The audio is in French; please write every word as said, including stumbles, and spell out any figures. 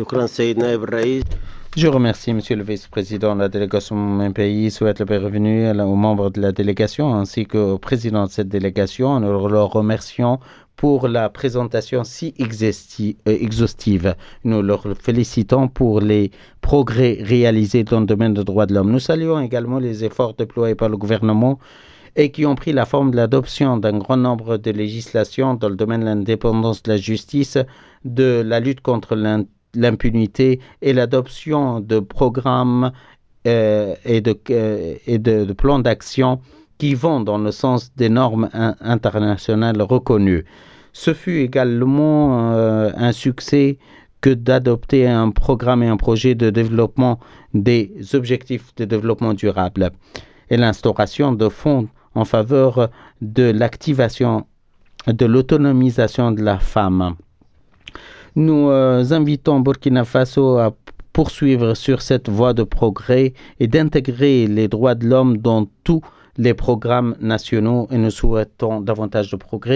شكرا سيدنا نائب الرئيس. Je remercie Monsieur le Vice-président de la délégation de mon pays, souhaite le bienvenue aux membres de la délégation ainsi qu'au président de cette délégation. Nous leur remercions pour la présentation si exhausti- euh, exhaustive. Nous leur félicitons pour les progrès réalisés dans le domaine des droits de l'homme. Nous saluons également les efforts déployés par le gouvernement et qui ont pris la forme de l'adoption d'un grand nombre de législations dans le domaine de l'indépendance de la justice, de la lutte contre l'in- l'impunité et l'adoption de programmes euh, et, de, euh, et de, de plans d'action qui vont dans le sens des normes in- internationales reconnues. Ce fut également euh, un succès que d'adopter un programme et un projet de développement des objectifs de développement durable et l'instauration de fonds en faveur de l'activation de l'autonomisation de la femme. Nous euh, invitons Burkina Faso à poursuivre sur cette voie de progrès et d'intégrer les droits de l'homme dans tous les programmes nationaux et nous souhaitons davantage de progrès